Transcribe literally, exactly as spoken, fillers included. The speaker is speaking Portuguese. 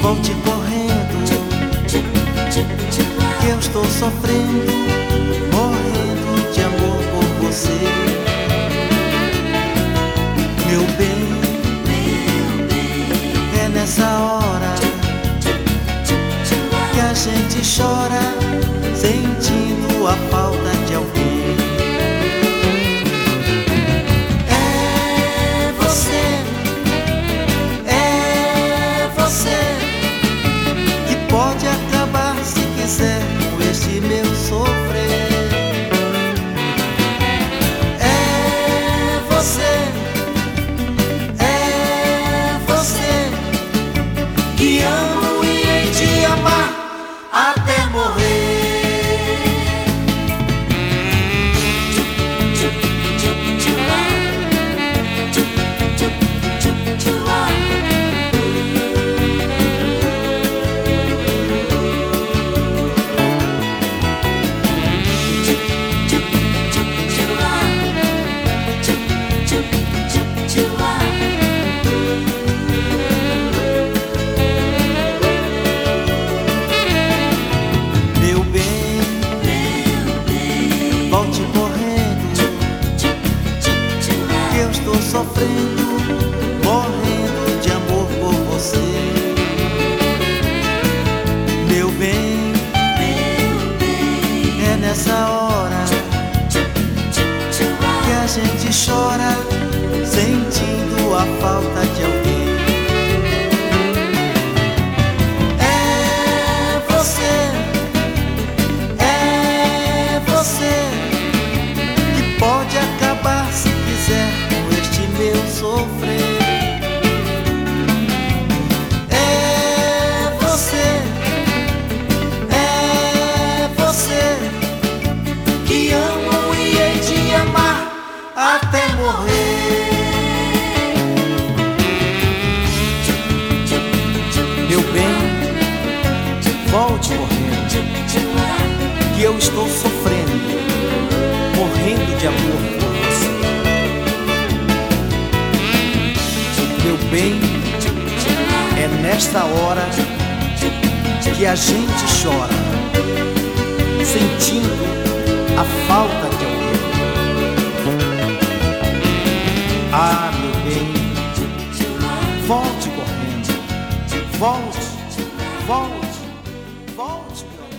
volte correndo, que eu estou sofrendo, morrendo de amor por você. Meu bem, é nessa hora que a gente chora, sentindo a falta de alguém. É você, é você que pode acabar se quiser com este meu sofrer. É você, é você que amo e hei de amar até morrer. Volte correndo, que eu estou sofrendo, morrendo de amor por você. Meu bem, é nessa hora que a gente chora, sentindo a falta de alguém. É você, é você pode acabar se quiser com este meu sofrer. É você, é você que amo e hei de amar até morrer. Meu bem, volte correndo, que eu estou sofrendo, morrendo de amor por você. Meu bem, é nesta hora que a gente chora, sentindo a falta de alguém. Ah, meu bem, volte correndo, volte, volte, volte, meu amor.